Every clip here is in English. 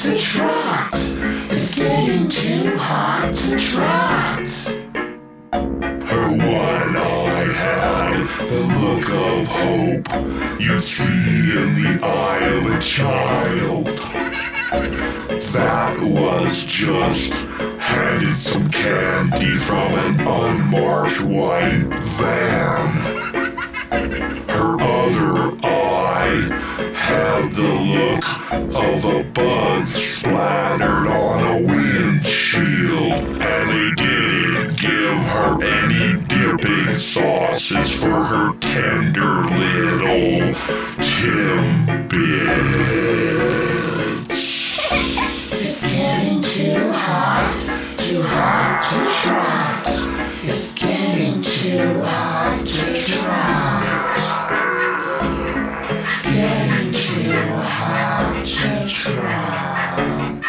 to trot. It's getting too hot to trot. Her one eye had the look of hope you'd see in the eye of a child. That was just handed some candy from an unmarked white van. Her other eye had the look of a bug splattered on a windshield, and they didn't give her any dipping sauces for her tender little Timbits. It's getting too hot to trot. It's getting too hot to trot. It's getting too hot to trot.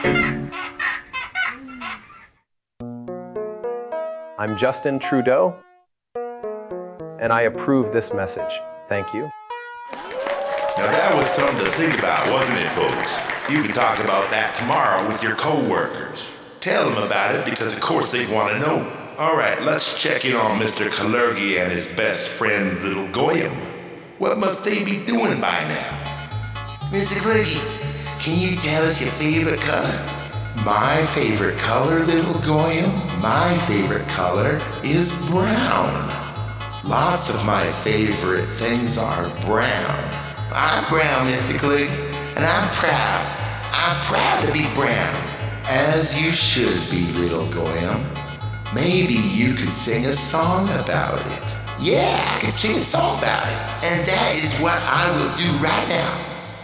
I'm Justin Trudeau, and I approve this message. Thank you. Now that was something to think about, wasn't it, folks? You can talk about that tomorrow with your co-workers. Tell them about it because of course they want to know. Alright, let's check in on Mr. Kalergi and his best friend, Little Goyim. What must they be doing by now? Mr. Kalergi, can you tell us your favorite color? My favorite color, Little Goyim, my favorite color is brown. Lots of my favorite things are brown. I'm brown, Mr. Kalergi, and I'm proud. I'm proud to be brown. As you should be, Little Goyim. Maybe you could sing a song about it. Yeah, I can sing a song about it. And that is what I will do right now.